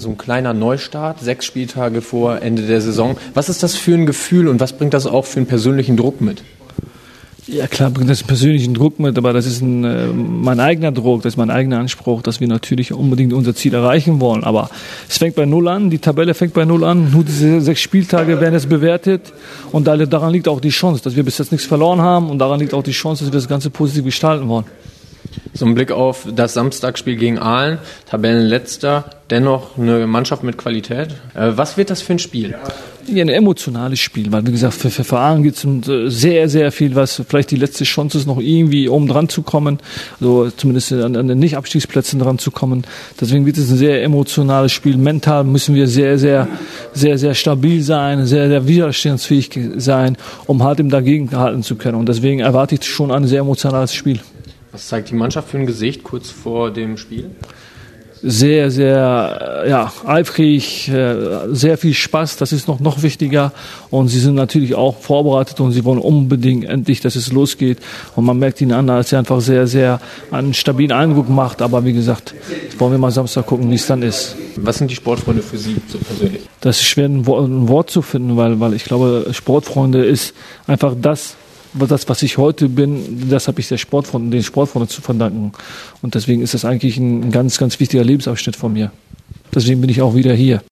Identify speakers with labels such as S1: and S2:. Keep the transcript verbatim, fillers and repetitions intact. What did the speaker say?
S1: so ein kleiner Neustart, sechs Spieltage vor Ende der Saison. Was ist das für ein Gefühl und was bringt das auch für einen persönlichen Druck mit?
S2: Ja klar bringt das einen persönlichen Druck mit, aber das ist ein, äh, mein eigener Druck, das ist mein eigener Anspruch, dass wir natürlich unbedingt unser Ziel erreichen wollen. Aber es fängt bei Null an, die Tabelle fängt bei Null an, nur diese sechs Spieltage werden jetzt bewertet und daran liegt auch die Chance, dass wir bis jetzt nichts verloren haben und daran liegt auch die Chance, dass wir das Ganze positiv gestalten wollen.
S1: So ein Blick auf das Samstagsspiel gegen Aalen, Tabellenletzter, dennoch eine Mannschaft mit Qualität. Äh, was wird das für ein Spiel?
S2: Ja, ein emotionales Spiel, weil wie gesagt, für, für Vereine geht es um sehr, sehr viel, was vielleicht die letzte Chance ist, noch irgendwie oben dran zu kommen, also zumindest an, an den Nicht-Abstiegsplätzen dran zu kommen. Deswegen wird es ein sehr emotionales Spiel. Mental müssen wir sehr, sehr, sehr, sehr stabil sein, sehr, sehr widerstandsfähig sein, um halt im dagegen halten zu können. Und deswegen erwarte ich schon ein sehr emotionales Spiel.
S1: Was zeigt die Mannschaft für ein Gesicht kurz vor dem Spiel?
S2: Sehr, sehr ja, eifrig, sehr viel Spaß, das ist noch, noch wichtiger. Und sie sind natürlich auch vorbereitet und sie wollen unbedingt endlich, dass es losgeht. Und man merkt ihnen an, dass sie einfach sehr, sehr einen stabilen Eindruck macht. Aber wie gesagt, wollen wir mal Samstag gucken, wie es dann ist.
S1: Was sind die Sportfreunde für Sie so persönlich?
S2: Das ist schwer, ein Wort, ein Wort zu finden, weil, weil ich glaube, Sportfreunde ist einfach das, das, was ich heute bin, das habe ich der Sportfreunde, den Sportfreunden zu verdanken. Und deswegen ist das eigentlich ein ganz, ganz wichtiger Lebensabschnitt von mir. Deswegen bin ich auch wieder hier.